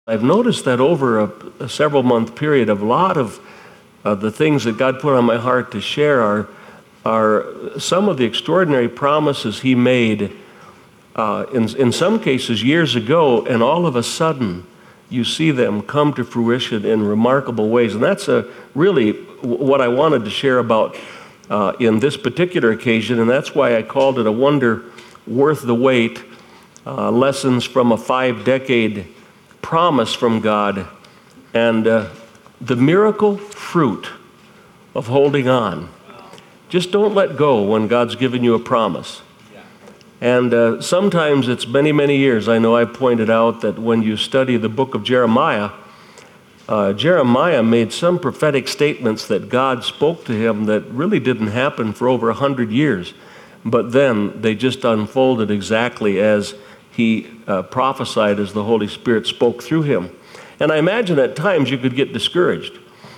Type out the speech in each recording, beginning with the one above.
I've noticed that over a several-month period, a lot of the things that God put on my heart to share are some of the extraordinary promises He made in some cases years ago, and all of a sudden you see them come to fruition in remarkable ways. And that's really what I wanted to share about in this particular occasion, and that's why I called it A Wonder Worth the Wait, Lessons from a 5-Decade Promise from God, and the miracle fruit of holding on. Just don't let go when God's given you a promise. And sometimes it's many, many years. I know I've pointed out that when you study the book of Jeremiah, Jeremiah made some prophetic statements that God spoke to him that really didn't happen for over 100 years. But then they just unfolded exactly as he prophesied, as the Holy Spirit spoke through him. And I imagine at times you could get discouraged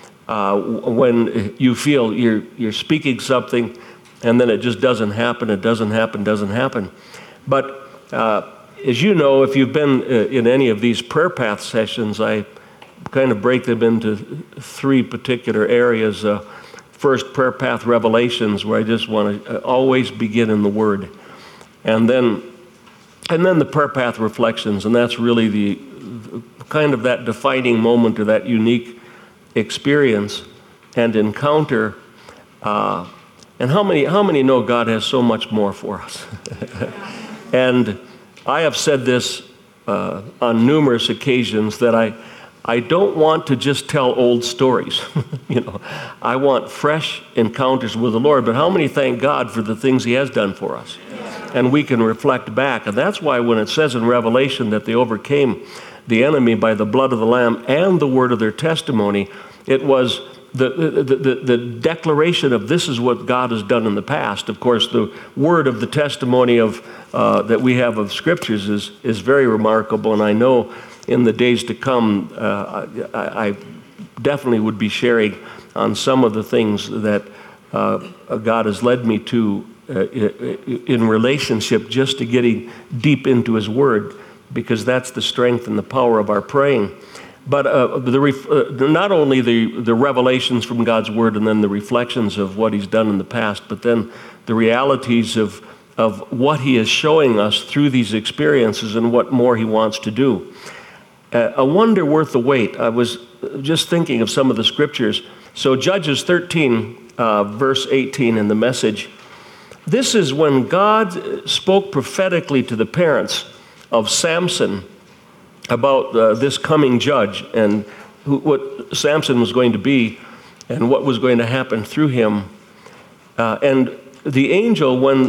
when you feel you're speaking something and then it just doesn't happen, it doesn't happen. But as you know, if you've been in any of these prayer path sessions, I kind of break them into 3 particular areas. First, prayer path revelations, where I just want to always begin in the Word. And then the prayer path reflections, and that's really the kind of that defining moment or that unique experience and encounter. And how many know God has so much more for us? And I have said this on numerous occasions that I don't want to just tell old stories. I want fresh encounters with the Lord. But how many thank God for the things He has done for us? And we can reflect back. And that's why when it says in Revelation that they overcame the enemy by the blood of the Lamb and the word of their testimony, it was the declaration of this is what God has done in the past. Of course, the word of the testimony of that we have of Scriptures is very remarkable. And I know in the days to come, I definitely would be sharing on some of the things that God has led me to in relationship just to getting deep into His Word, because that's the strength and the power of our praying. But not only the revelations from God's Word and then the reflections of what He's done in the past, but then the realities of what He is showing us through these experiences and what more He wants to do. A wonder worth the wait. I was just thinking of some of the scriptures. So Judges 13, verse 18 in the Message. This is when God spoke prophetically to the parents of Samson about this coming judge and what Samson was going to be and what was going to happen through him. And the angel, when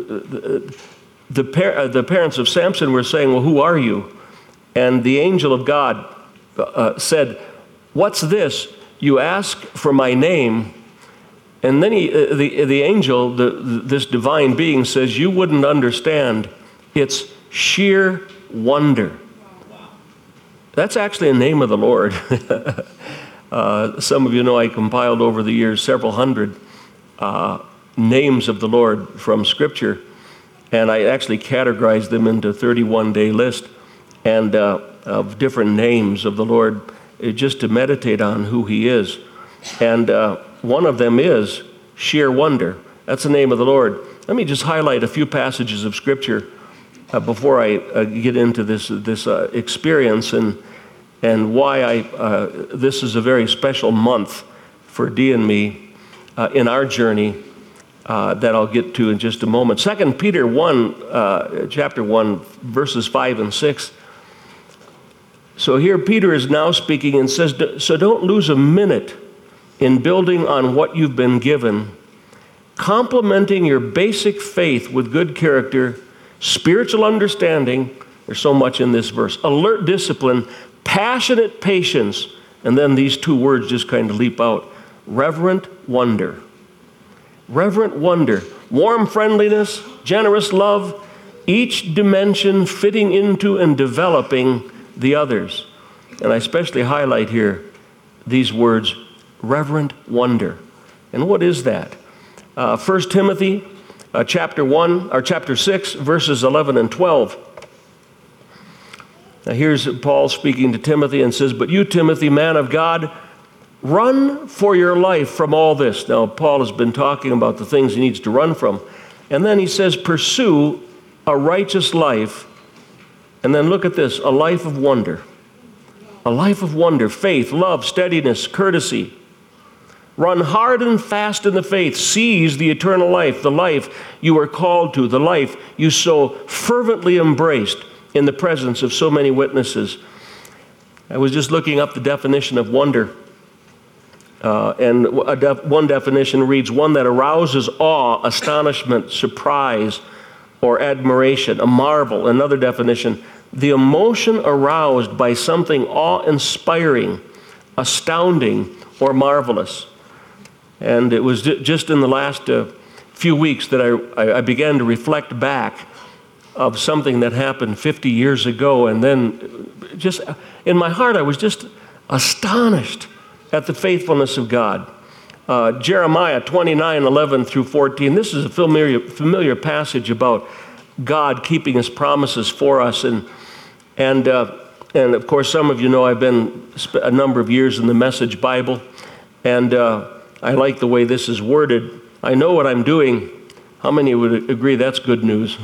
the parents of Samson were saying, well, who are you? And the angel of God said, what's this? You ask for my name. And then the angel, this divine being, says, you wouldn't understand. It's sheer wonder. That's actually a name of the Lord. Some of you know I compiled over the years several hundred names of the Lord from Scripture, and I actually categorized them into a 31-day list and of different names of the Lord just to meditate on who He is. And one of them is sheer wonder. That's the name of the Lord. Let me just highlight a few passages of Scripture before I get into this experience and why this is a very special month for Dee and me in our journey that I'll get to in just a moment. 2 Peter 1, chapter 1, verses 5 and 6. So here Peter is now speaking and says, so don't lose a minute in building on what you've been given, complementing your basic faith with good character, spiritual understanding, there's so much in this verse, alert discipline, passionate patience, and then these 2 words just kind of leap out, reverent wonder. Reverent wonder, warm friendliness, generous love, each dimension fitting into and developing the others. And I especially highlight here these words, reverent wonder. And what is that? 1 Timothy chapter 6, verses 11 and 12. Now here's Paul speaking to Timothy and says, "But you, Timothy, man of God, run for your life from all this." Now Paul has been talking about the things he needs to run from. And then he says, "Pursue a righteous life." And then look at this, a life of wonder. A life of wonder, faith, love, steadiness, courtesy. Run hard and fast in the faith. Seize the eternal life, the life you were called to, the life you so fervently embraced in the presence of so many witnesses. I was just looking up the definition of wonder. And one definition reads, one that arouses awe, astonishment, surprise, or admiration, a marvel. Another definition, the emotion aroused by something awe-inspiring, astounding, or marvelous. And it was just in the last few weeks that I began to reflect back of something that happened 50 years ago, and then just in my heart I was just astonished at the faithfulness of God. Jeremiah 29:11 through 14. This is a familiar passage about God keeping His promises for us, and of course some of you know I've been a number of years in the Message Bible, and I like the way this is worded. I know what I'm doing. How many would agree that's good news?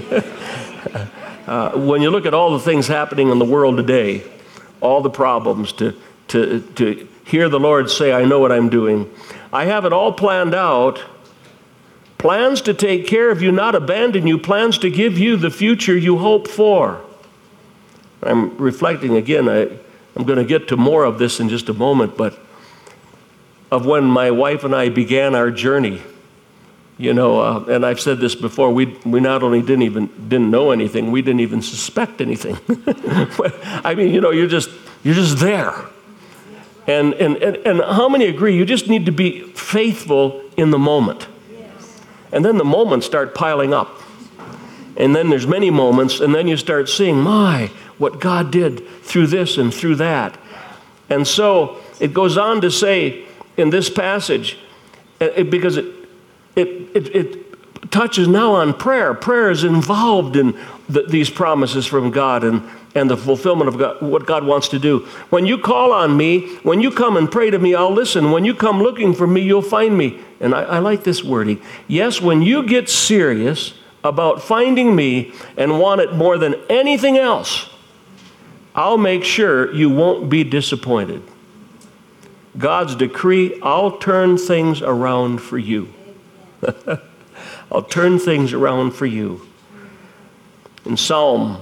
When you look at all the things happening in the world today, all the problems, to hear the Lord say, I know what I'm doing. I have it all planned out. Plans to take care of you, not abandon you. Plans to give you the future you hope for. I'm reflecting again. I'm going to get to more of this in just a moment, but of when my wife and I began our journey. You know, and I've said this before, we not only didn't know anything, we didn't even suspect anything. I mean, you know, you're just there. And how many agree you just need to be faithful in the moment? And then the moments start piling up. And then there's many moments, and then you start seeing, what God did through this and through that. And so it goes on to say in this passage, because it touches now on prayer. Prayer is involved in these promises from God and the fulfillment of God, what God wants to do. When you call on me, when you come and pray to me, I'll listen. When you come looking for me, you'll find me. And I like this wording. Yes, when you get serious about finding me and want it more than anything else, I'll make sure you won't be disappointed. God's decree, I'll turn things around for you. I'll turn things around for you. In Psalm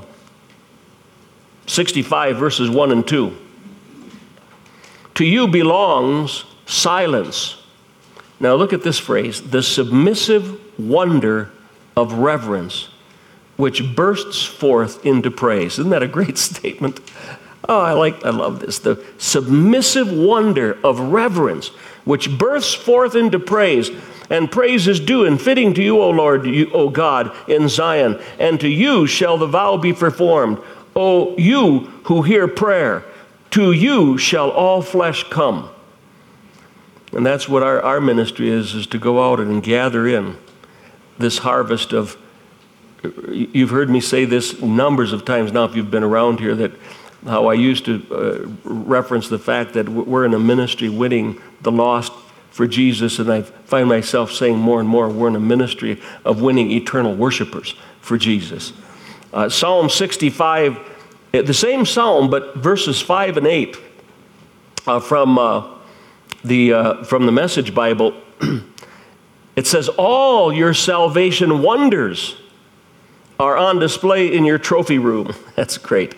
65, verses 1 and 2. To you belongs silence. Now look at this phrase, the submissive wonder of reverence, which bursts forth into praise. Isn't that a great statement? Oh, I love this. The submissive wonder of reverence, which bursts forth into praise. And praise is due and fitting to you, O Lord, O God, in Zion. And to you shall the vow be performed. O you who hear prayer, to you shall all flesh come. And that's what our ministry is to go out and gather in this harvest of, you've heard me say this numbers of times now if you've been around here, that how I used to reference the fact that we're in a ministry winning the lost for Jesus, and I find myself saying more and more, we're in a ministry of winning eternal worshipers for Jesus. Psalm 65, the same psalm, but verses 5 and 8 from the Message Bible, it says, all your salvation wonders are on display in your trophy room. That's great.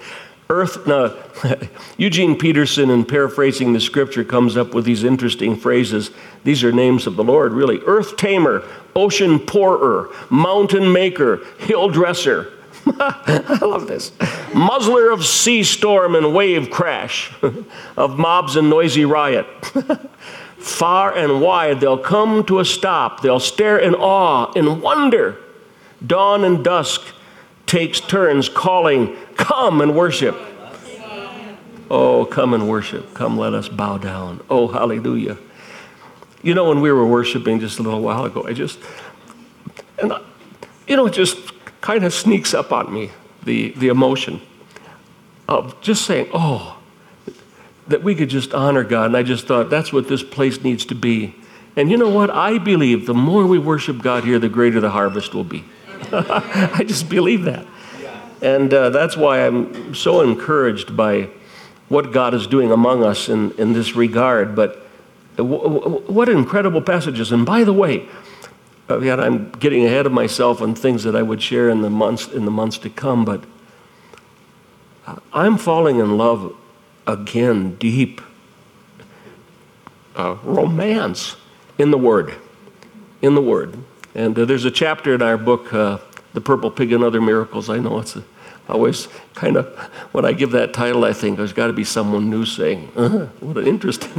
Eugene Peterson, in paraphrasing the scripture, comes up with these interesting phrases. These are names of the Lord, really. Earth tamer, ocean pourer, mountain maker, hill dresser. I love this. Muzzler of sea storm and wave crash, of mobs and noisy riot. Far and wide, they'll come to a stop. They'll stare in awe, in wonder. Dawn and dusk takes turns calling, come and worship. Oh, come and worship. Come, let us bow down. Oh, hallelujah. You know, when we were worshiping just a little while ago, it just kind of sneaks up on me, the emotion. of just saying, oh, that we could just honor God. And I just thought, that's what this place needs to be. And you know what? I believe the more we worship God here, the greater the harvest will be. I just believe that. And that's why I'm so encouraged by what God is doing among us in this regard. But what incredible passages. And by the way, I'm getting ahead of myself on things that I would share in the months to come, but I'm falling in love again, deep romance in the Word. And there's a chapter in our book, The Purple Pig and Other Miracles. I know it's always kind of, when I give that title, I think there's got to be someone new saying, what an interesting.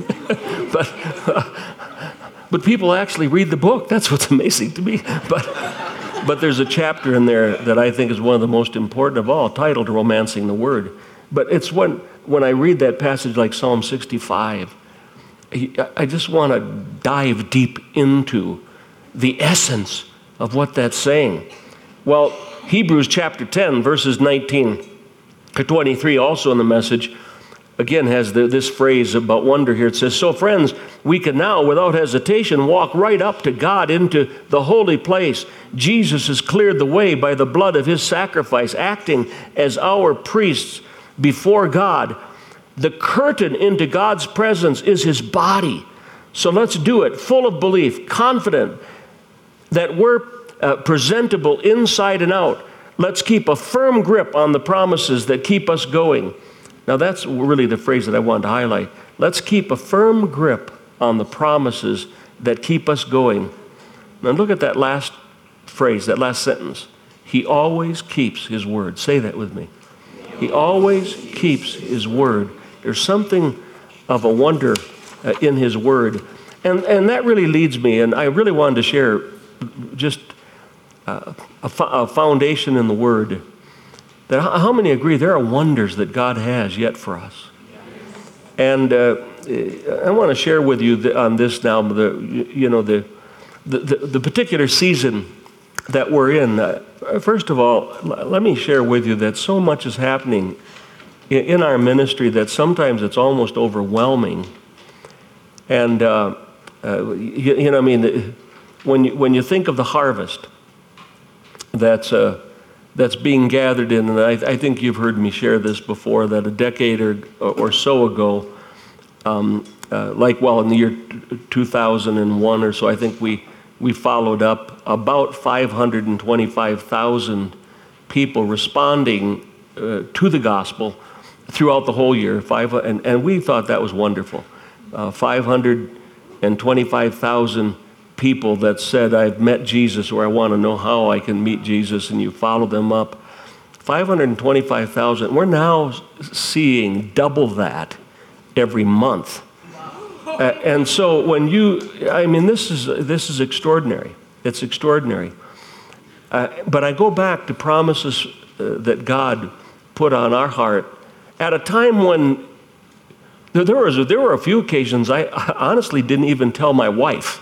But people actually read the book. That's what's amazing to me. But there's a chapter in there that I think is one of the most important of all, titled Romancing the Word. But it's when I read that passage like Psalm 65, I just want to dive deep into the essence of what that's saying. Well, Hebrews chapter 10, verses 19 to 23, also in the Message, again has this phrase about wonder here. It says, so friends, we can now, without hesitation, walk right up to God into the holy place. Jesus has cleared the way by the blood of his sacrifice, acting as our priests before God. The curtain into God's presence is his body. So let's do it, full of belief, confident that we're presentable inside and out. Let's keep a firm grip on the promises that keep us going. Now that's really the phrase that I wanted to highlight. Let's keep a firm grip on the promises that keep us going. Now look at that last phrase, that last sentence. He always keeps his word. Say that with me. He always keeps his word. There's something of a wonder in his word. And that really leads me, and I really wanted to share just a foundation in the word. That how many agree there are wonders that God has yet for us? And I want to share with you on this now, the particular season that we're in. First of all, let me share with you that so much is happening in our ministry that sometimes it's almost overwhelming. And when you think of the harvest that's being gathered in, and I think you've heard me share this before, that a decade or so ago, in the year 2001 or so, I think we followed up about 525,000 people responding to the gospel throughout the whole year, and we thought that was wonderful. 525,000 people that said, I've met Jesus, or I want to know how I can meet Jesus, and you follow them up. 525,000. We're now seeing double that every month. And so this is extraordinary. It's extraordinary. But I go back to promises that God put on our heart at a time when there were a few occasions I honestly didn't even tell my wife.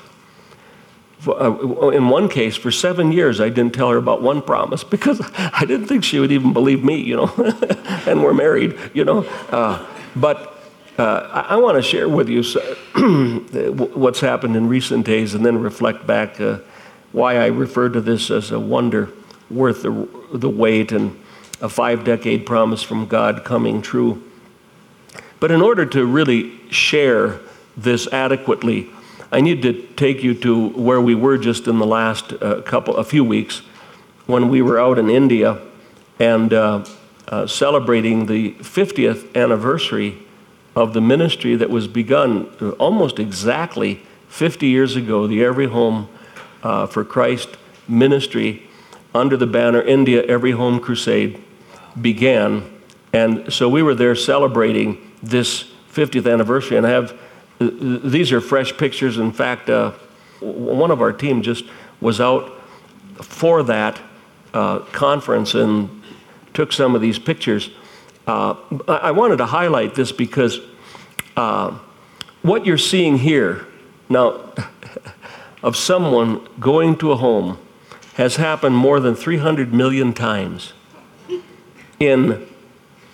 In one case, for 7 years, I didn't tell her about one promise because I didn't think she would even believe me, and we're married, But I want to share with you what's happened in recent days and then reflect back why I refer to this as a wonder worth the wait and a 5-decade promise from God coming true. But in order to really share this adequately, I need to take you to where we were just in the last a few weeks when we were out in India and celebrating the 50th anniversary of the ministry that was begun almost exactly 50 years ago, the Every Home for Christ ministry under the banner India Every Home Crusade began. And so we were there celebrating this 50th anniversary, and these are fresh pictures. In fact, one of our team just was out for that conference and took some of these pictures. I wanted to highlight this because what you're seeing here now of someone going to a home has happened more than 300 million times in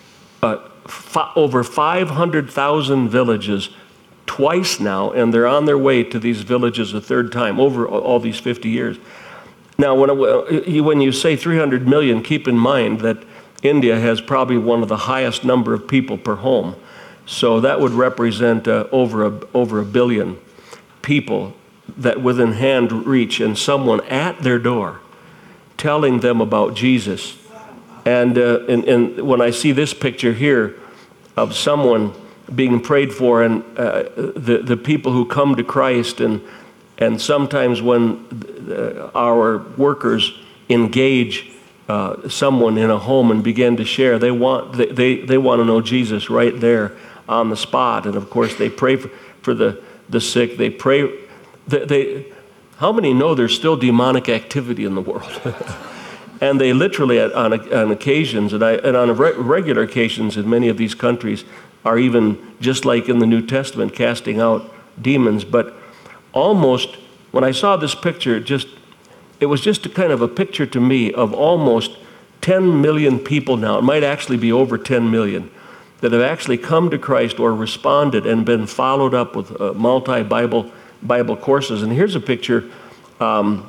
over 500,000 villages twice now, and they're on their way to these villages a third time over all these 50 years. Now, when you say 300 million, keep in mind that India has probably one of the highest number of people per home. So that would represent over a billion people that within hand reach, and someone at their door telling them about Jesus. And when I see this picture here of someone being prayed for, and the people who come to Christ, and sometimes when our workers engage someone in a home and begin to share, they want to know Jesus right there on the spot. And of course they pray for the sick. They pray. How many know there's still demonic activity in the world? And they literally, on occasions, and on regular occasions in many of these countries, are even, just like in the New Testament, casting out demons. But almost, when I saw this picture, it was just a kind of a picture to me of almost 10 million people now. It might actually be over 10 million that have actually come to Christ or responded and been followed up with multi-Bible courses. And here's a picture of,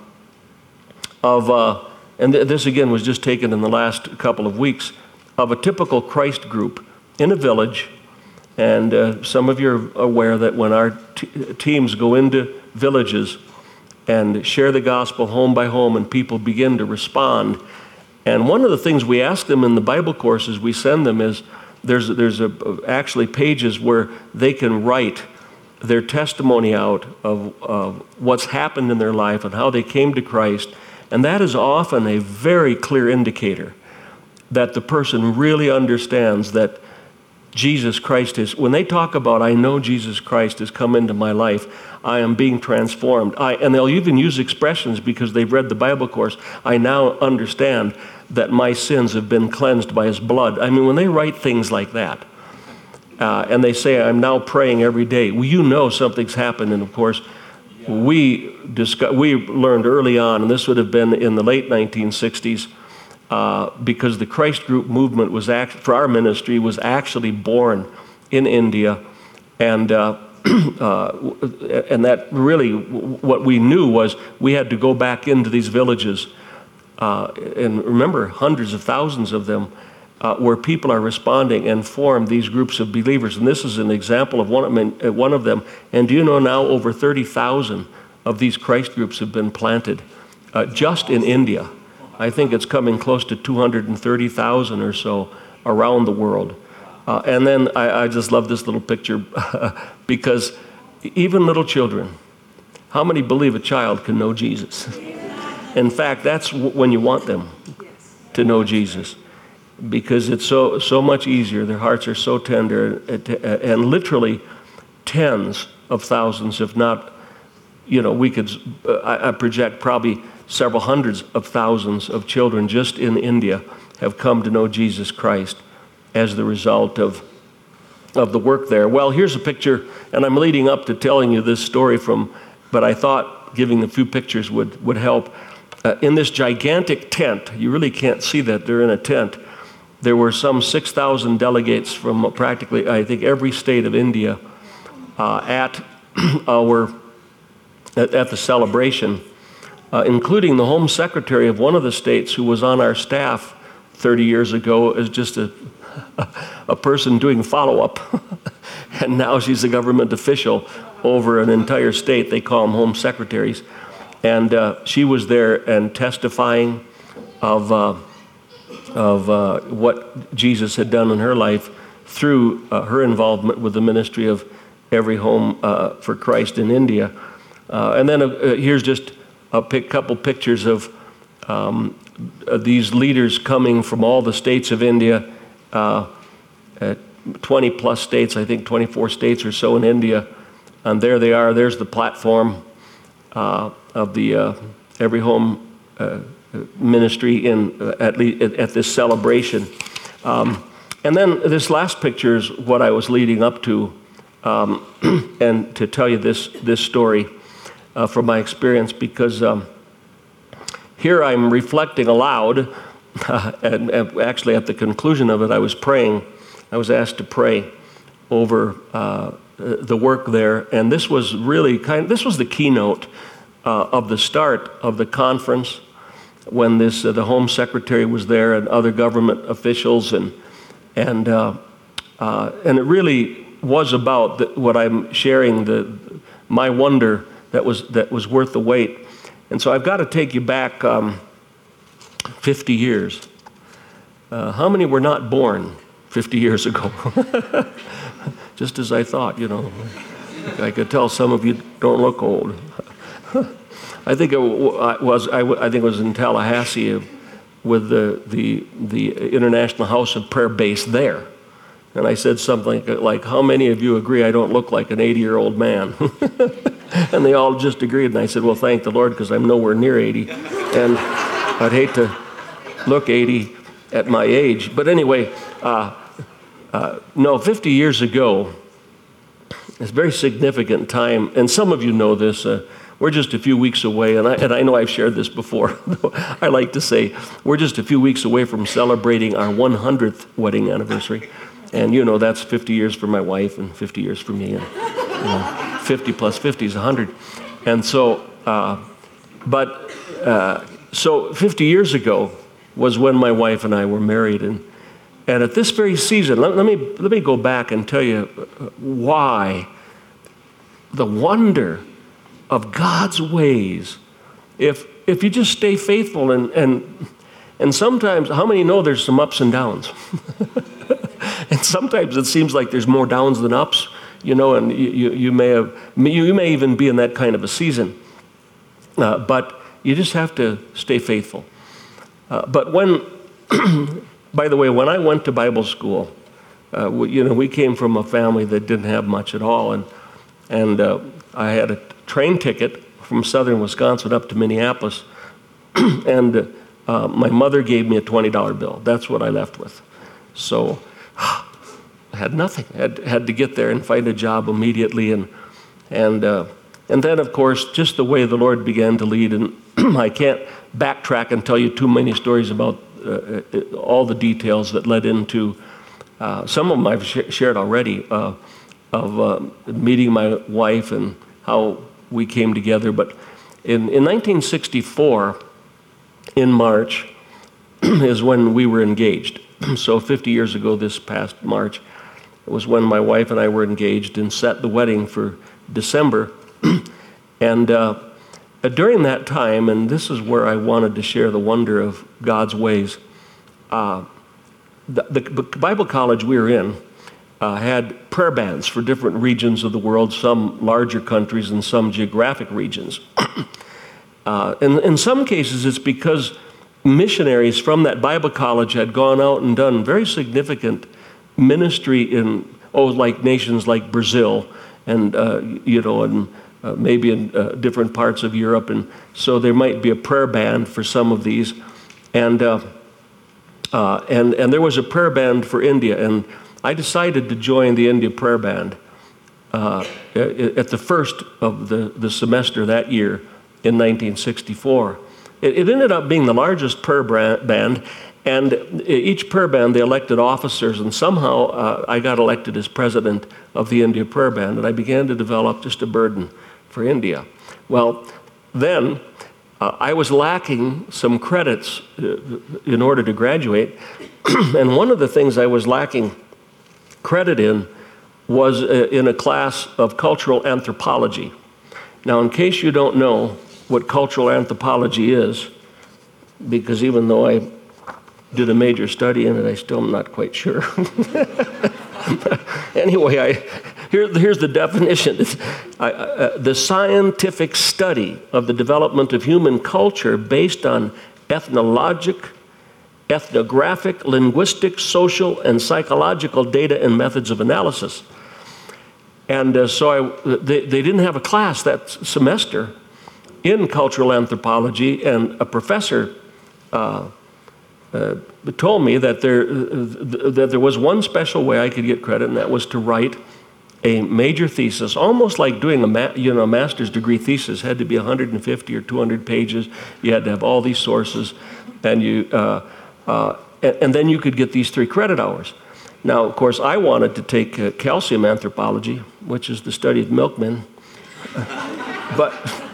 and this again was just taken in the last couple of weeks, of a typical Christ group in a village. And some of you are aware that when our teams go into villages and share the gospel home by home, and people begin to respond. And one of the things we ask them in the Bible courses we send them is, there's actually pages where they can write their testimony out of what's happened in their life and how they came to Christ. And that is often a very clear indicator that the person really understands that Jesus Christ is, when they talk about, I know Jesus Christ has come into my life, I am being transformed. And they'll even use expressions because they've read the Bible course. I now understand that my sins have been cleansed by his blood. I mean, when they write things like that, and they say, I'm now praying every day, well, you know something's happened. And of course, we learned early on, and this would have been in the late 1960s, because the Christ Group movement was for our ministry was actually born in India, and that really what we knew was we had to go back into these villages, and remember, hundreds of thousands of them, where people are responding, and form these groups of believers. And this is an example of one of them. And do you know now over 30,000 of these Christ groups have been planted just in India. I think it's coming close to 230,000 or so around the world. And then I just love this little picture because even little children, how many believe a child can know Jesus? In fact, that's when you want them to know Jesus, because it's so much easier. Their hearts are so tender, and literally tens of thousands, if not, I project probably several hundreds of thousands of children just in India have come to know Jesus Christ as the result of the work there. Well, here's a picture, and I'm leading up to telling you this story but I thought giving a few pictures would help. In this gigantic tent, you really can't see that, they're in a tent. There were some 6,000 delegates from practically, I think, every state of India at the celebration, including the Home Secretary of one of the states who was on our staff 30 years ago as just a person doing follow-up. And now she's a government official over an entire state. They call them home secretaries. And she was there and testifying of what Jesus had done in her life through her involvement with the ministry of Every Home for Christ in India. And then here's just a couple pictures of these leaders coming from all the states of India, 20 plus states, I think 24 states or so in India. And there they are. There's the platform of the Every Home ministry at this celebration. And then this last picture is what I was leading up to, and to tell you this story from my experience, because here I'm reflecting aloud, and actually at the conclusion of it I was praying I was asked to pray over the work there, and this was really this was the keynote of the start of the conference when the Home Secretary was there and other government officials, and it really was about what I'm sharing, my wonder that was worth the wait. And so I've got to take you back 50 years. How many were not born 50 years ago? Just as I thought, I could tell some of you don't look old. I think it was in Tallahassee with the International House of Prayer base there. And I said something like, how many of you agree I don't look like an 80-year-old man? And they all just agreed. And I said, well, thank the Lord, because I'm nowhere near 80. And I'd hate to look 80 at my age. But anyway, no, 50 years ago, it's a very significant time. And some of you know this. We're just a few weeks away, and I know I've shared this before. I like to say we're just a few weeks away from celebrating our 100th wedding anniversary. And that's 50 years for my wife and 50 years for me. And 50 plus 50 is 100. And so, so 50 years ago was when my wife and I were married. And at this very season, let me go back and tell you why the wonder of God's ways, if you just stay faithful, and sometimes, how many know there's some ups and downs? And sometimes it seems like there's more downs than ups, and you may even be in that kind of a season, but you just have to stay faithful. But by the way, when I went to Bible school, we came from a family that didn't have much at all, and I had a train ticket from southern Wisconsin up to Minneapolis, and my mother gave me a $20 bill. That's what I left with. So I had nothing. I had to get there and find a job immediately, and then, of course, just the way the Lord began to lead. And I can't backtrack and tell you too many stories about all the details that led into some of them I've shared already of meeting my wife and how we came together. But in 1964, in March, is when we were engaged. So 50 years ago this past March was when my wife and I were engaged and set the wedding for December. And during that time, and this is where I wanted to share the wonder of God's ways, the Bible college we were in had prayer bands for different regions of the world, some larger countries and some geographic regions. And in some cases, it's because missionaries from that Bible college had gone out and done very significant ministry in, like nations like Brazil and, maybe in different parts of Europe. And so there might be a prayer band for some of these. And there was a prayer band for India. And I decided to join the India prayer band at the first of the semester that year in 1964. It ended up being the largest prayer band, and each prayer band, they elected officers, and somehow I got elected as president of the India prayer band, and I began to develop just a burden for India. Well, then I was lacking some credits in order to graduate, and one of the things I was lacking credit in was in a class of cultural anthropology. Now, in case you don't know what cultural anthropology is, because even though I did a major study in it, I still am not quite sure. Anyway, here's the definition. The scientific study of the development of human culture based on ethnographic, linguistic, social, and psychological data and methods of analysis. And so they didn't have a class that semester in cultural anthropology, and a professor told me that there was one special way I could get credit, and that was to write a major thesis, almost like doing a master's degree thesis. Had to be 150 or 200 pages. You had to have all these sources, and then you could get these 3 credit hours. Now, of course, I wanted to take calcium anthropology, which is the study of milkmen, but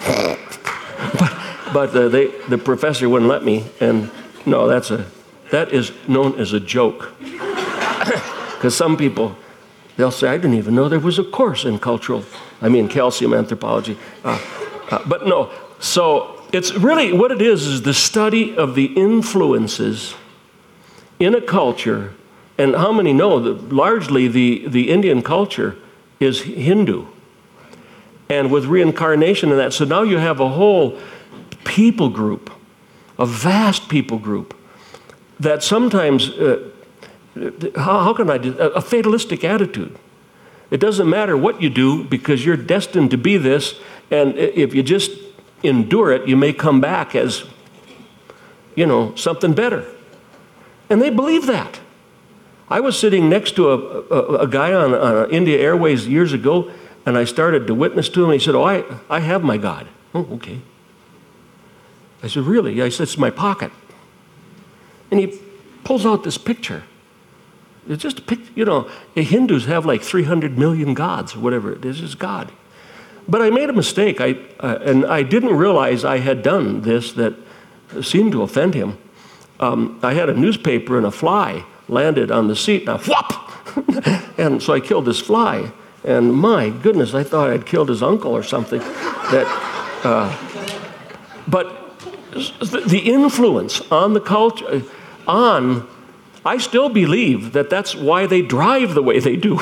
the professor wouldn't let me, and no, that is known as a joke. Because some people, they'll say, I didn't even know there was a course in calcium anthropology. But no, so it's really, what it is the study of the influences in a culture. And how many know that largely the Indian culture is Hindu? And with reincarnation and that, so now you have a whole people group, a vast people group, that sometimes, how can I do, a fatalistic attitude. It doesn't matter what you do because you're destined to be this, and if you just endure it, you may come back as, something better. And they believe that. I was sitting next to a guy on India Airways years ago, and I started to witness to him. He said, I have my God. Oh, okay. I said, really? I said, it's my pocket. And he pulls out this picture. It's just a picture, the Hindus have like 300 million gods, or whatever it is God. But I made a mistake, and I didn't realize I had done this that seemed to offend him. I had a newspaper and a fly landed on the seat, and whop! And so I killed this fly. And my goodness, I thought I'd killed his uncle or something. But the influence on the culture, I still believe that that's why they drive the way they do.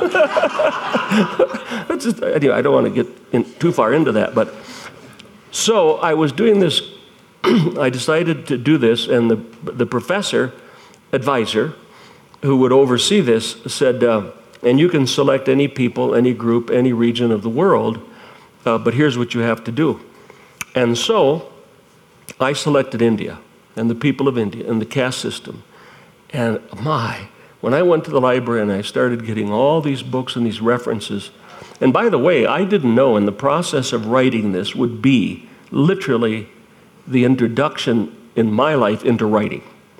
Anyway, I don't want to get too far into that. But so I was doing this. I decided to do this, and the professor, advisor, who would oversee this, said, and you can select any people, any group, any region of the world, but here's what you have to do. And so I selected India and the people of India and the caste system. And when I went to the library and I started getting all these books and these references, and by the way, I didn't know in the process of writing this would be literally the introduction in my life into writing.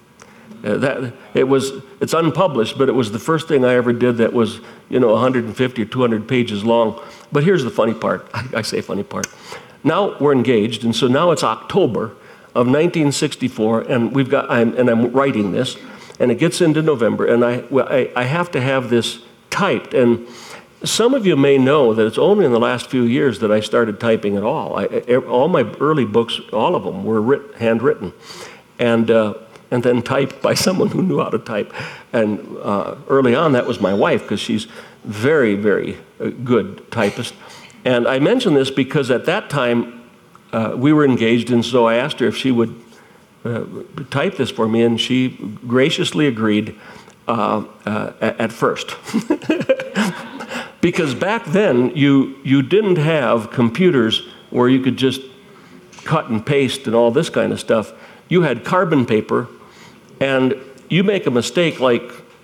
It's unpublished, but it was the first thing I ever did that was, 150 or 200 pages long. But here's the funny part. I say funny part. Now we're engaged, and so now it's October of 1964, and I'm writing this, and it gets into November, and I have to have this typed. And some of you may know that it's only in the last few years that I started typing at all. All my early books, all of them, were handwritten, and then typed by someone who knew how to type. And early on, that was my wife, because she's very, very good typist. And I mention this because at that time, we were engaged, and so I asked her if she would type this for me, and she graciously agreed at first. Because back then, you didn't have computers where you could just cut and paste and all this kind of stuff. You had carbon paper, and you make a mistake like,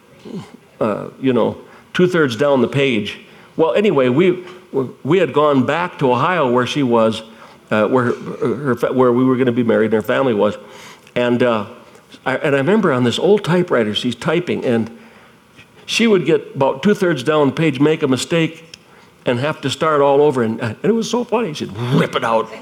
2/3 down the page. Well, anyway, we had gone back to Ohio where she was, where we were going to be married and her family was. And I remember on this old typewriter, she's typing, and she would get about 2/3 down the page, make a mistake, and have to start all over. And it was so funny. She'd rip it out,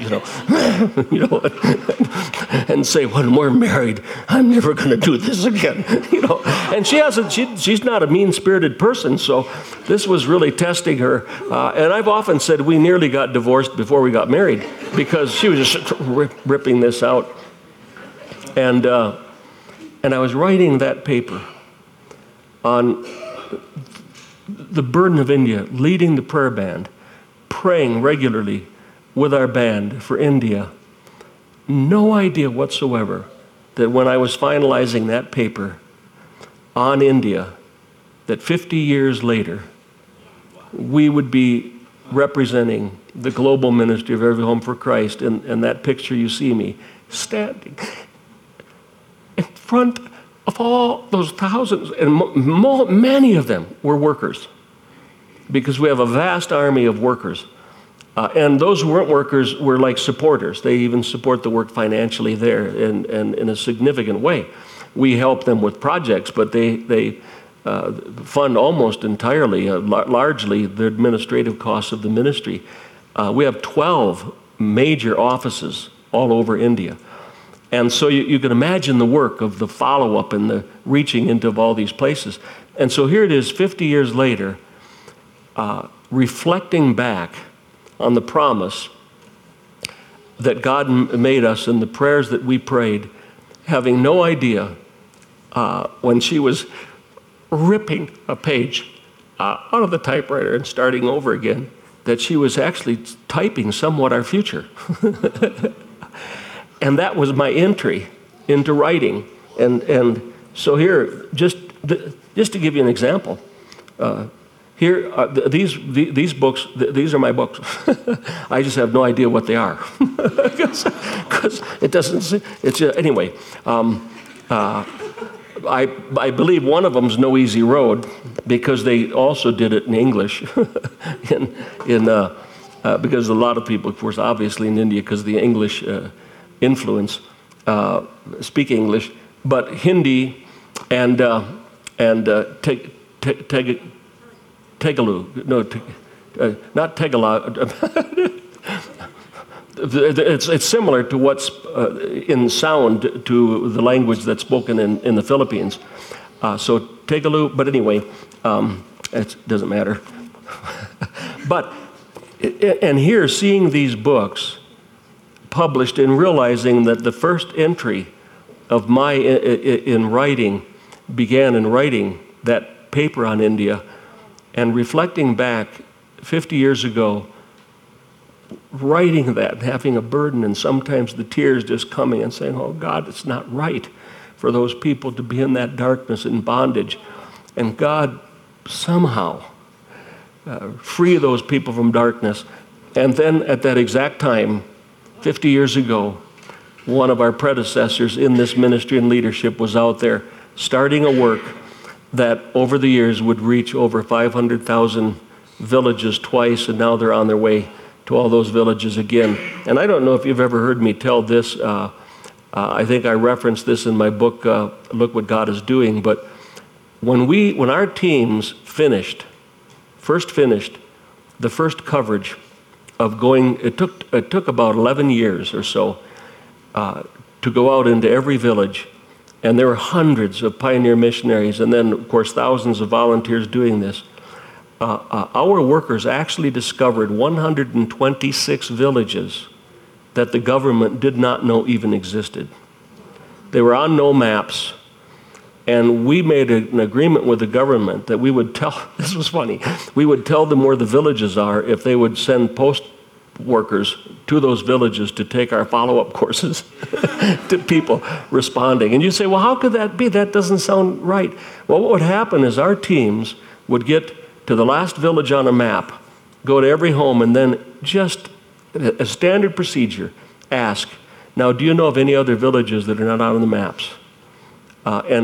and say, when we're married, I'm never going to do this again, And she's not a mean-spirited person, so this was really testing her. And I've often said we nearly got divorced before we got married because she was just ripping this out. And I was writing that paper on the burden of India, leading the prayer band, praying regularly with our band for India. No idea whatsoever that when I was finalizing that paper on India, that 50 years later, we would be representing the global ministry of Every Home for Christ. And that picture you see me standing in front of all those thousands, and many of them were workers, because we have a vast army of workers. And those who weren't workers were like supporters. They even support the work financially there and in a significant way. We help them with projects, but they fund almost entirely, largely, the administrative costs of the ministry. We have 12 major offices all over India. And so you can imagine the work of the follow-up and the reaching into all these places. And so here it is, 50 years later, reflecting back on the promise that God made us and the prayers that we prayed, having no idea when she was ripping a page out of the typewriter and starting over again, that she was actually typing somewhat our future. And that was my entry into writing. And so here, just to give you an example, here, these books, these are my books. I just have no idea what they are. Because it doesn't, anyway. I believe one of them's No Easy Road, because they also did it in English. Because a lot of people, of course, obviously in India, because of the English influence, speak English, but Hindi and Tagalog, not Tagalog. It's similar to what's in sound to the language that's spoken in the Philippines. So Tagalog, but anyway, it doesn't matter. But, and here, seeing these books published and realizing that the first entry of my in writing began in writing that paper on India, and reflecting back 50 years ago, writing that, having a burden, and sometimes the tears just coming and saying, oh God, it's not right for those people to be in that darkness and bondage. And God somehow free those people from darkness. And then at that exact time, 50 years ago, one of our predecessors in this ministry and leadership was out there starting a work that over the years would reach over 500,000 villages twice, and now they're on their way to all those villages again. And I don't know if you've ever heard me tell this. I think I referenced this in my book, Look What God Is Doing. But when our teams first finished the first coverage of going, it took about 11 years or so to go out into every village. And there were hundreds of pioneer missionaries, and then, of course, thousands of volunteers doing this. Our workers actually discovered 126 villages that the government did not know even existed. They were on no maps, and we made an agreement with the government that we would tell, this was funny, we would tell them where the villages are if they would send post workers to those villages to take our follow-up courses to people responding. And you say, well, how could that be? That doesn't sound right. Well, what would happen is our teams would get to the last village on a map, go to every home, and then just a standard procedure, ask, now, do you know of any other villages that are not on the maps? And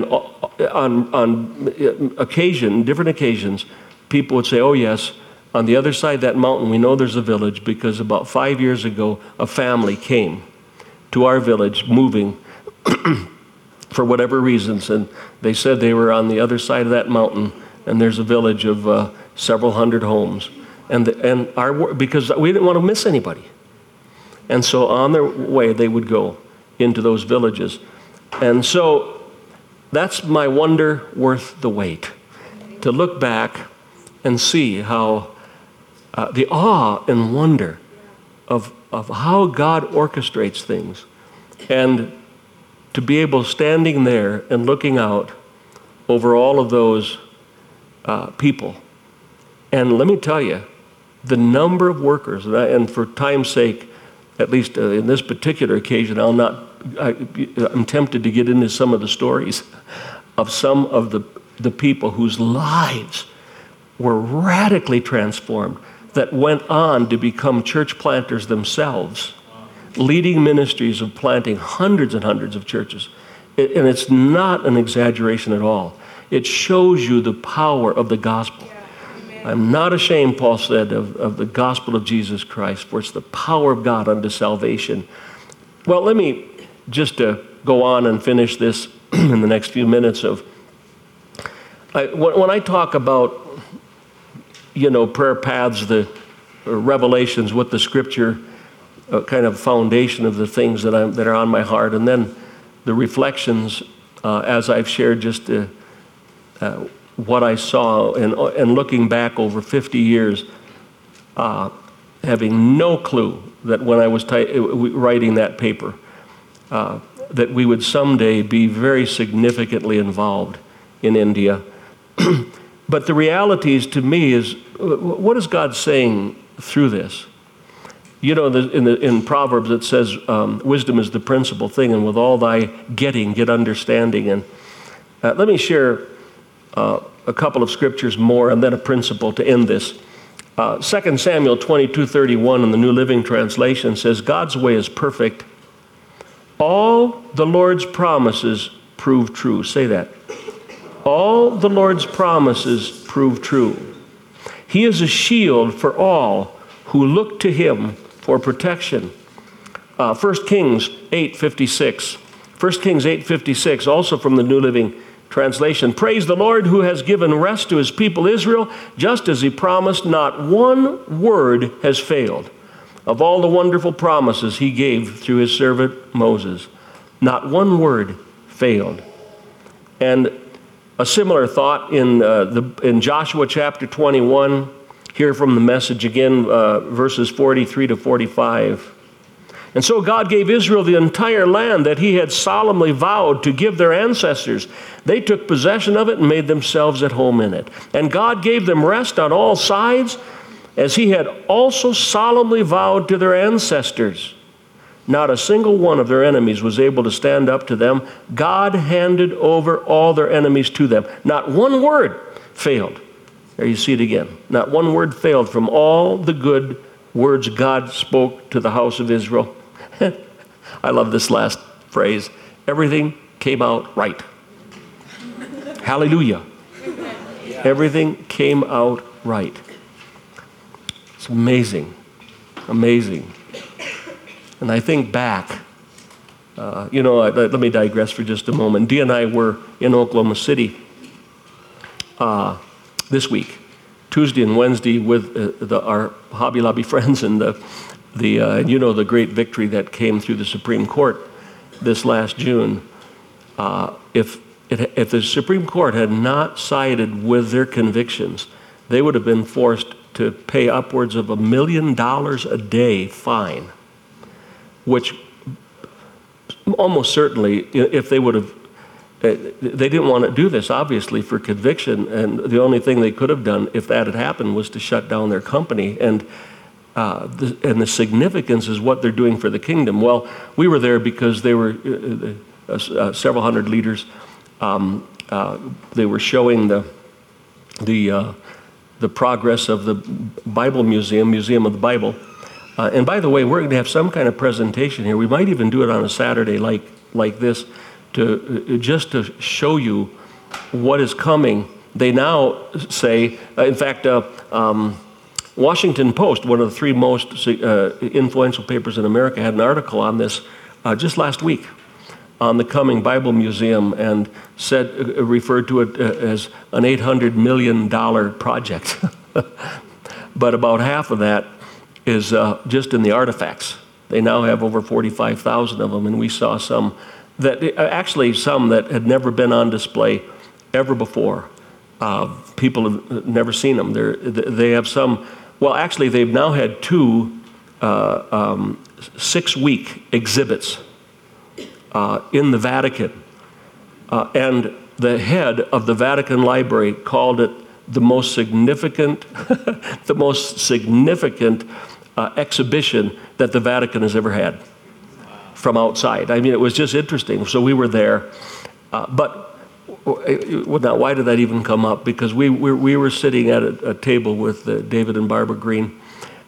on occasion, different occasions, people would say, oh, yes, on the other side of that mountain, we know there's a village because about 5 years ago, a family came to our village moving for whatever reasons, and they said they were on the other side of that mountain, and there's a village of several hundred homes. Because we didn't want to miss anybody. And so on their way, they would go into those villages. And so that's my wonder worth the wait, to look back and see how the awe and wonder of how God orchestrates things, and to be able standing there and looking out over all of those people. And let me tell you, the number of workers, and for time's sake, at least in this particular occasion, I'm tempted to get into some of the stories of some of the people whose lives were radically transformed, that went on to become church planters themselves, leading ministries of planting hundreds and hundreds of churches. And it's not an exaggeration at all. It shows you the power of the gospel. I'm not ashamed, Paul said, of the gospel of Jesus Christ, for it's the power of God unto salvation. Well, let me just go on and finish this in the next few minutes of When I talk about, prayer paths, the revelations, what the Scripture kind of foundation of the things that are on my heart, and then the reflections as I've shared just what I saw, and looking back over 50 years, having no clue that when I was writing that paper, that we would someday be very significantly involved in India. But the realities to me is, what is God saying through this? In Proverbs it says, wisdom is the principal thing, and with all thy getting, get understanding. And let me share a couple of scriptures more, and then a principle to end this. 2 Samuel 22:31 in the New Living Translation says, God's way is perfect. All the Lord's promises prove true. Say that. All the Lord's promises prove true. He is a shield for all who look to him for protection. 1 Kings 8:56. 1 Kings 8:56, also from the New Living Translation. Praise the Lord who has given rest to his people Israel, just as he promised. Not one word has failed of all the wonderful promises he gave through his servant Moses. Not one word failed. And a similar thought in Joshua chapter 21, here from the Message again, verses 43 to 45. And so God gave Israel the entire land that he had solemnly vowed to give their ancestors. They took possession of it and made themselves at home in it. And God gave them rest on all sides, as he had also solemnly vowed to their ancestors. Not a single one of their enemies was able to stand up to them. God handed over all their enemies to them. Not one word failed. There you see it again. Not one word failed from all the good words God spoke to the house of Israel. I love this last phrase. Everything came out right. Hallelujah. Everything came out right. It's amazing. Amazing. And I think back, let me digress for just a moment. Dee and I were in Oklahoma City this week, Tuesday and Wednesday, with our Hobby Lobby friends, and the great victory that came through the Supreme Court this last June. If the Supreme Court had not sided with their convictions, they would have been forced to pay upwards of $1 million a day fine, which almost certainly, if they would have, they didn't want to do this, obviously, for conviction, and the only thing they could have done if that had happened was to shut down their company. And the significance is what they're doing for the kingdom. Well, we were there because they were several hundred leaders. They were showing the progress of the Bible Museum of the Bible. And by the way, we're going to have some kind of presentation here. We might even do it on a Saturday like this, to show you what is coming. They now say, in fact, Washington Post, one of the three most influential papers in America, had an article on this just last week on the coming Bible Museum, and referred to it as an $800 million project. But about half of that is just in the artifacts. They now have over 45,000 of them, and we saw some that had never been on display ever before. People have never seen them. They have some. Well, actually, they've now had two 6-week exhibits in the Vatican, and the head of the Vatican Library called it the most significant, exhibition that the Vatican has ever had from outside. I mean, it was just interesting. So we were there, but now why did that even come up? Because we were sitting at a table with David and Barbara Green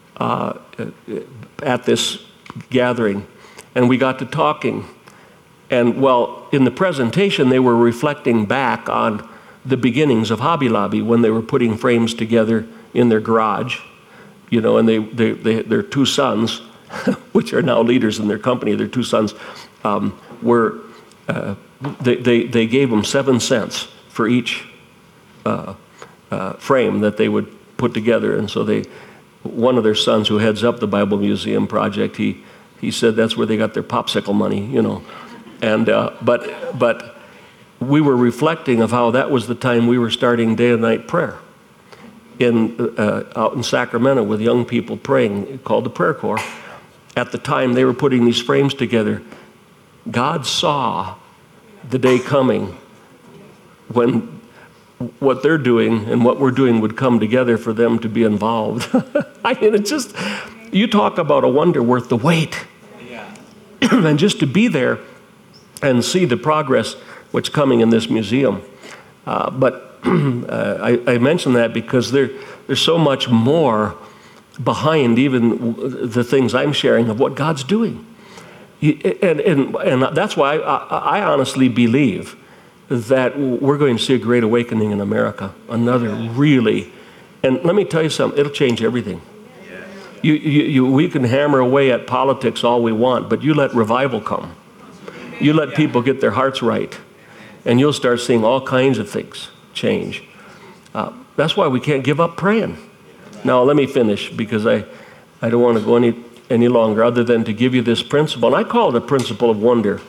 at this gathering, and we got to talking. And well, in the presentation, they were reflecting back on the beginnings of Hobby Lobby when they were putting frames together in their garage, and their two sons, which are now leaders in their company, their two sons they gave them 7 cents for each frame that they would put together. And so one of their sons who heads up the Bible Museum project, he said that's where they got their popsicle money, you know. And but we were reflecting of how that was the time we were starting day and night prayer out in Sacramento with young people praying, called the Prayer Corps. At the time they were putting these frames together, God saw the day coming when what they're doing and what we're doing would come together for them to be involved. I mean, it's just, you talk about a wonder worth the wait. Yeah. And just to be there and see the progress what's coming in this museum. But I mention that because there's so much more behind even the things I'm sharing of what God's doing. And that's why I honestly believe that we're going to see a great awakening in America. Another really, and let me tell you something, it'll change everything. We can hammer away at politics all we want, but you let revival come. You let people get their hearts right, and you'll start seeing all kinds of things change. That's why we can't give up praying. Now, let me finish, because I don't want to go any longer, other than to give you this principle, and I call it a principle of wonder.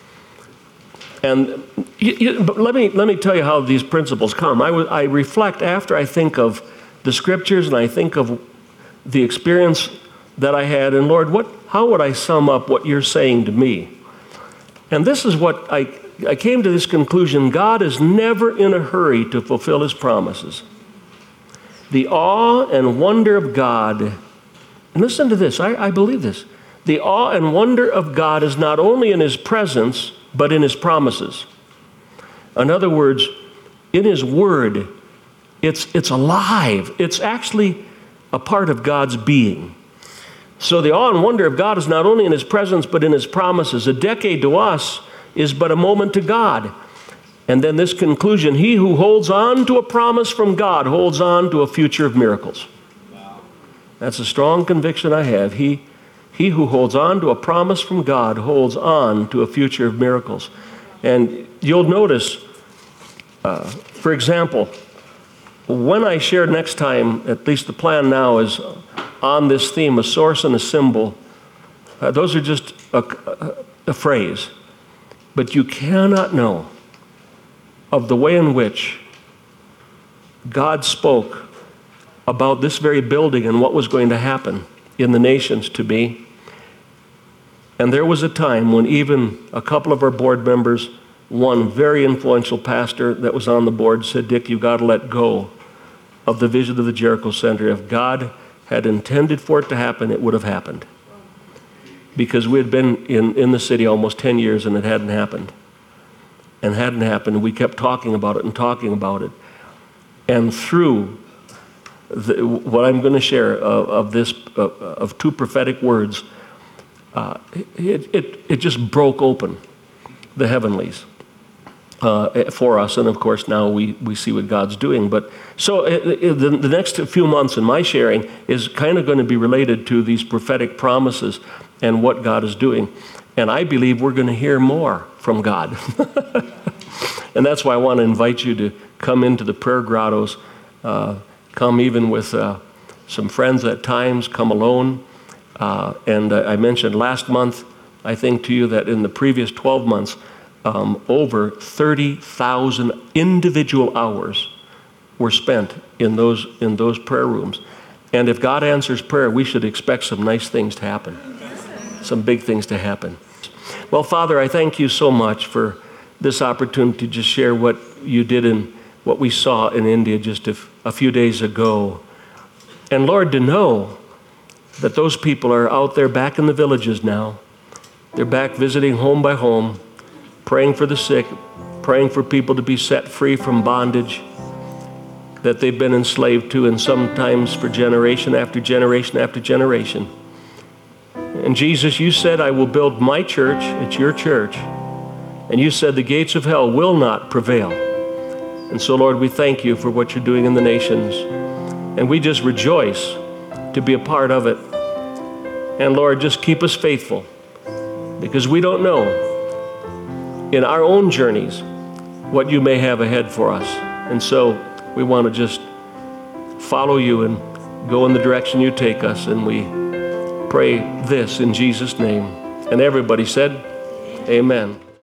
And but let me tell you how these principles come. I reflect after I think of the scriptures and I think of the experience that I had, and Lord, how would I sum up what you're saying to me? And this is what I came to this conclusion: God is never in a hurry to fulfill his promises. The awe and wonder of God, and listen to this, I believe this. The awe and wonder of God is not only in his presence, but in his promises. In other words, in his word, it's alive. It's actually a part of God's being. So the awe and wonder of God is not only in his presence, but in his promises. A decade to us is but a moment to God. And then this conclusion: he who holds on to a promise from God holds on to a future of miracles. Wow. That's a strong conviction I have. He who holds on to a promise from God holds on to a future of miracles. And you'll notice, for example, when I share next time, at least the plan now is on this theme, a source and a symbol. Those are just a phrase. But you cannot know of the way in which God spoke about this very building and what was going to happen in the nations to me. And there was a time when even a couple of our board members, one very influential pastor that was on the board, said, "Dick, you've got to let go of the vision of the Jericho Center. If God had intended for it to happen, it would have happened." Because we had been in the city almost 10 years and it hadn't happened. And hadn't happened. We kept talking about it and talking about it. And through what I'm going to share of two prophetic words, it just broke open the heavenlies for us. And of course now we see what God's doing. But so the next few months in my sharing is kind of going to be related to these prophetic promises and what God is doing. And I believe we're going to hear more from God. And that's why I want to invite you to come into the prayer grottos, come even with some friends at times, come alone. And I mentioned last month, I think to you, that in the previous 12 months, over 30,000 individual hours were spent in those prayer rooms. And if God answers prayer, we should expect some nice things to happen, some big things to happen. Well, Father, I thank you so much for this opportunity to just share what you did and what we saw in India just a few days ago. And Lord, to know that those people are out there back in the villages now. They're back visiting home by home, praying for the sick, praying for people to be set free from bondage that they've been enslaved to, and sometimes for generation after generation after generation. And Jesus, you said, I will build my church. It's your church. And you said the gates of hell will not prevail. And so, Lord, we thank you for what you're doing in the nations. And we just rejoice to be a part of it. And Lord, just keep us faithful, because we don't know in our own journeys what you may have ahead for us. And so We want to just follow you and go in the direction you take us. And we pray this in Jesus' name. And everybody said, amen.